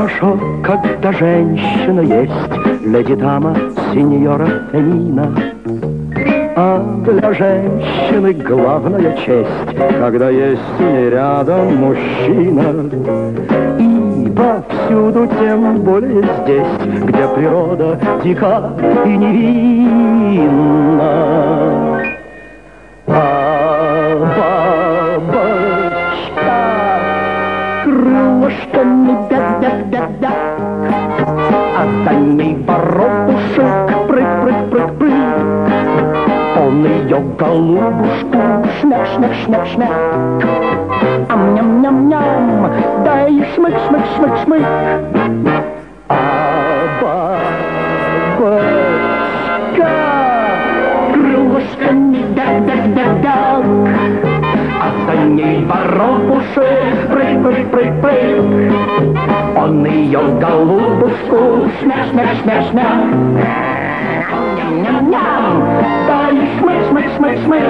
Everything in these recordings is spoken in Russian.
хорошо, когда женщина есть, леди дама, сеньора Фемина. А для женщины главная честь, когда есть с ней рядом мужчина. И повсюду, тем более здесь, где природа дика и невинна. А бабочка крылышками бя-бя-бя-бя, а за ней воробушек прыг-прыг-прыг-прыг. Он ее голубушку шмяк-шмяк-шмяк-шмяк, ам-ням-ням-ням, да и шмык-шмык-шмык-шмык. А бабочка крылышками бяк-бяк-бяк-бяк, а за ней воробушек прыг-прыг-прыг-прыг. Он ее голубушку шмяк-шмяк-шмяк-шмяк, ням-ням-ням, да и шмык-шмык-шмык-шмык.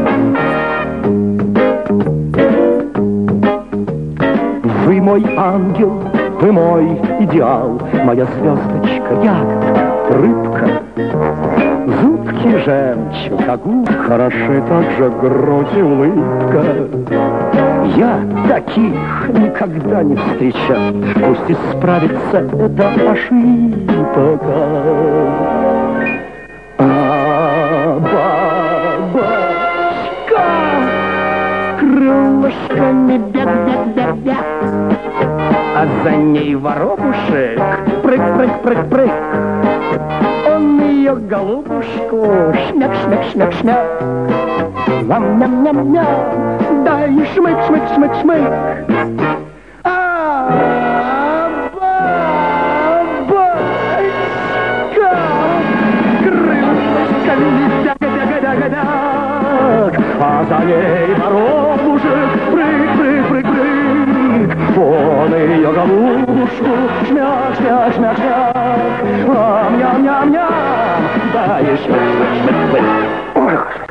Вы мой ангел, вы мой идеал, моя звездочка, я рыбка. Зубки жемчуг, огурь, хороши также грудь и улыбка. Я таких никогда не встречал, пусть исправится эта ошибка. Бабочка крылышками бяк-бяк-бяк-бяк, а за ней воробушек прыг-прыг-прыг-прыг. Он ее голубушку шмяк-шмяк-шмяк-шмяк, ням-ням-ням-ням, да и шмык-шмык-шмык-шмык. Бабочка крылышками бяк-бяк-бяк-бяк, а за ней воробушек прыг-прыг-прыг-прыг. Он ее голубушку шмяк-шмяк-шмяк-шмяк, ам-ням-ням-ням, да и шмык-шмык-шмык-шмык.